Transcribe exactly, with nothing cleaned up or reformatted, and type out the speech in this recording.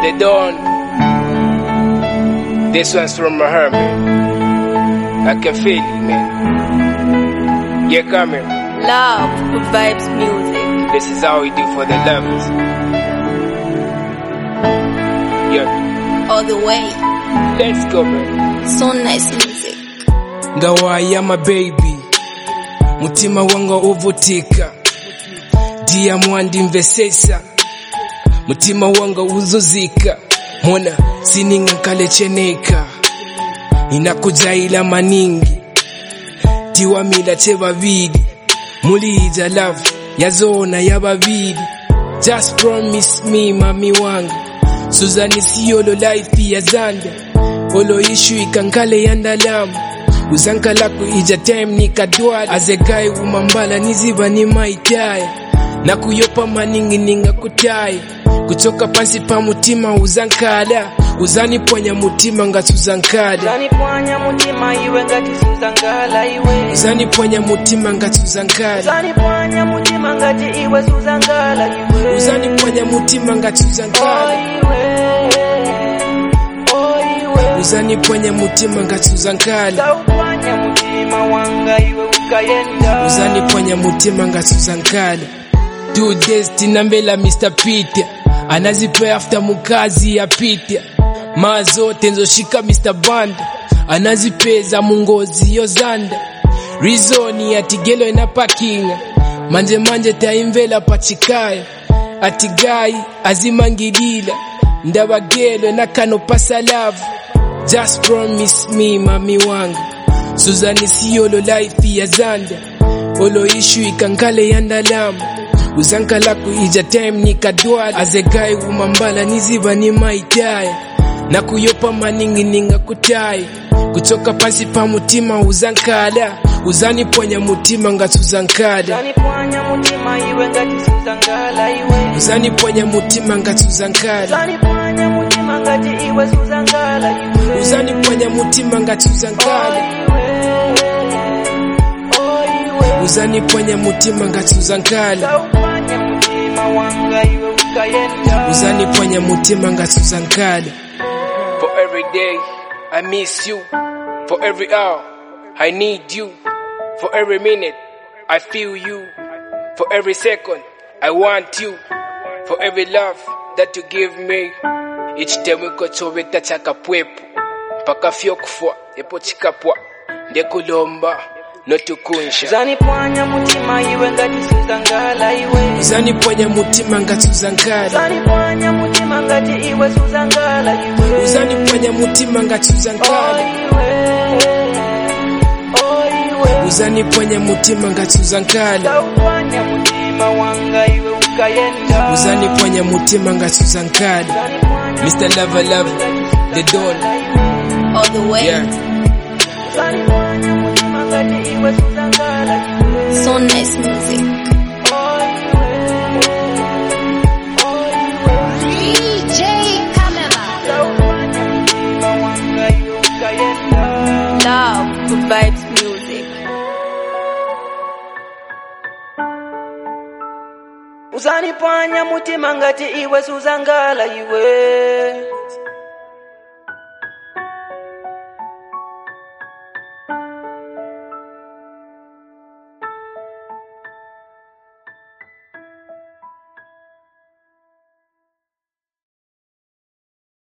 The Dawn. This one's from my heart, man. I can feel it, man. Yeah, come here. Love Vibes Music. This is how we do for the lovers. Yeah. All the way. Let's go, man. So nice music. Ngawaya my baby, mutima wanga uvutika. Dia mwandi mvesesa, mutima wanga uzuzika. Mona sininga kale cheneka, inakujaila maningi. Tiwa mila cheva vidi, mulija love yazona yababidi. Just promise me mami wangu, Suzani siyolo life ya zanda. Olo ishu ikankale yandalamu, uzanka laku ija time nikadwala. As a guy umambala niziba ni maitaya, na kuyopa maningi ninga kutai. Kutoka pansi pa mutima uzankala, uzani ponya mutima nga tuzankala. Uzani ponya mutima iwe ngati Suzangala iwe. Uzani ponya mutima nga tuzankala. Uzani ponya mutima ngati iwe Suzangala iwe. Uzani ponya mutima nga tuzankala. Uzani ponya mutima nga tuzankala. Ponya mutima wanga iwe ukayenda. Uzani ponya mutima nga tuzankala. Two days tinambela mister Peter, anazipe after mukazi ya Peter. Mazote nzoshika mister Banda, anazipeza mungozi yozanda. Rizoni ya tigelo ina pakinga, manje manje taimvela pachikaya. Atigai azimangilila, ndabagelo na kano pasalavu. Just promise me mami wangu, Suzani siyolo life ya zanda. Olo ishu ikankale yandalamu, uzanka laku ija time nikadwala. As a guy umambala niziba ni maitaya, na kuyopa maningi ninga kutai. Kutoka pansi pa mutima uzankala, uzani ponya mutima nga tuzankala. Uzani ponya mutima iwe ngati Suzangala iwe. Uzani ponya mutima nga tuzankala. Uzani ponya mutima ngati iwe Suzangala iwe. Uzani ponya mutima nga tuzankala. Uzani ponya mutima nga tuzankala. Ponya mutima wanga iwe ukayenda. Uzani ponya mutima nga tuzankala. For every day I miss you, for every hour I need you, for every minute I feel you, for every second I want you, for every love that you give me. Each time we go to veta chaka pwepo, paka fyokufwa epo chikapwa, ndekulomba notukunsha. Uzani ponya mutima iwe ngati Suzangala iwe. Uzani ponya mutima nga tuzankala. Uzani ponya mutima ngati iwe Suzangala iwe. Uzani ponya mutima nga tuzankala. Uzani ponya mutima nga tuzankala. Ponya mutima wanga iwe ukayenda. Uzani ponya mutima nga tuzankala. Mister Lover Love, The Dawn. All the way. Yeah. Uzani ponya mutima ngati iwe Suzangala iwe. So nice music. D J Camera. Love Vibes Music. Uzani ponya mutima ngati iwe Suzangala iwe.